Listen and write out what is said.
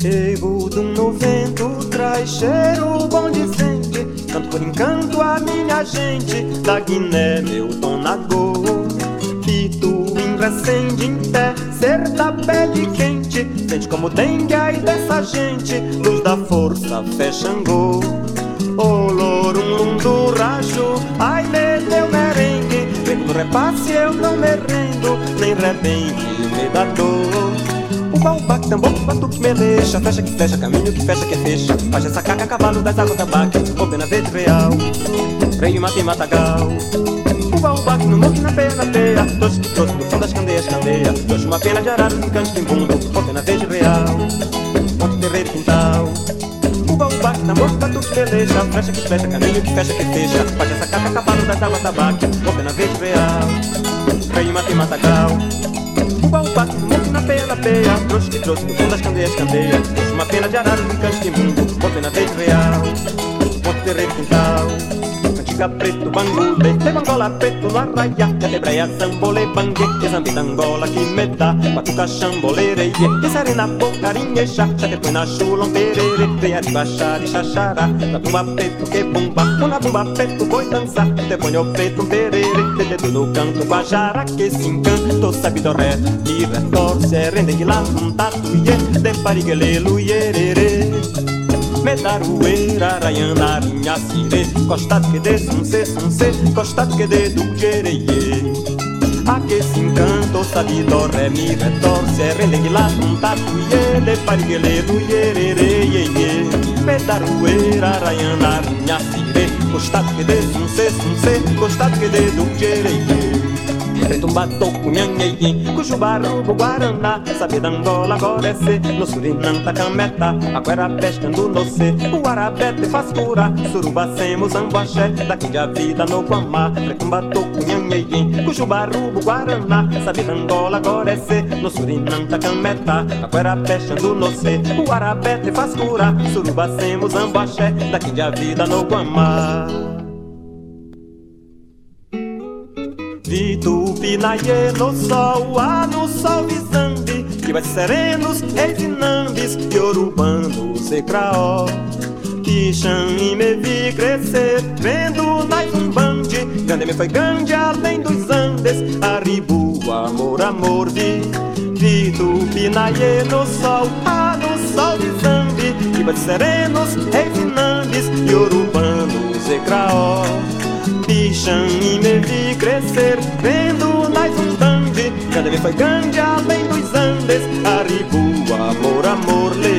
Ei, budum no vento, traz cheiro bom de sente. Canto por encanto a minha gente da Guiné, meu tonagô. Pito recende em pé, ser da pele quente. Sente como dengue aí dessa gente, luz da força, fé Xangô. Olorum lundu racho, ai me deu merengue. Vem no repasse eu não me rendo, nem rebenque me dá dor. Uba, tambor, batuque, melecha, fecha que fecha, caminho que fecha que fecha. Faz essa caca, cavalo das águas da baque, bobina verde real, freio mata e matagal. Uba, no morro, na peia, doce que trouxe do fundo das candeias, candeia. Trouxe uma pena de arado, um canto timbundo, bobina verde real, ponte terreiro quintal. Uba, tambor, batuque, melecha, fecha que fecha, caminho que fecha que fecha. Faz essa caca, cavalo das águas da baque, bobina verde real, freio mata e matagal. Uba, no morro, na peia, trouxe que trouxe do fundo das candeias, candeia. Trouxe uma pena de arado, um canto timbundo, bobina verde real, ponte terreiro quintal. Cantiga preto, bangu, de bangola preto no arraia. Jatebreia, zambole, bangue, que zambi d'Angola que me dá. Batuca, chamboleire, que serena, bocarinha, chá. Jatepõe na chulão, perere, veia de baixar e xaxará. Tatumba preto, que bumba, una bumba preto, boi dançar. Te põe o preto, perere, de dedo no canto, guajara, que se encanto, sabe do ré. E retorce, rende de lá, um tatuie, de pariguelelo, ierere. Medarueira, raiana, minha sire. Costado que de sunse, costado que de do jereie. A que se encanto, sabe do ré, mi retorce, rende de lá, um tatuie, de pariguelelo, ierere. Medarueira, raiana, minha sire. Costado que de sunse, costado que de do jereie. Retumba, toco, nhanhei, cujubarubo, guaraná. Sabe da Angola, agora é ser. No Surinam, Tacameta, Aguera, pescando no C. O Arabete faz cura, Suruba, Semos, Amboaxé. Daqui de a vida no Guamá. Retumba, toco, nhanhei, cujubarubo, guaraná. Sabe da Angola, agora é ser. No Surinam, Tacameta, Aguera, pescando no C. O Arabete faz cura, Suruba, Semos, Amboaxé. Daqui de a vida no Guamá. Vitupinaie no sol, no sol visande. Que vai serenos, eizinambis, yorubanos e craó. Tixan e me vi crescer, vendo na Zumbande. Grande me foi grande além dos Andes, Aribu, amor, amor, vi. Vitupinaie no sol visande. Que vai serenos, eizinambis, yorubanos e craó. Tixan e me vi crescer, vendo na Zumbande. Grande me foi grande além dos Andes, Aribu, amor, amor,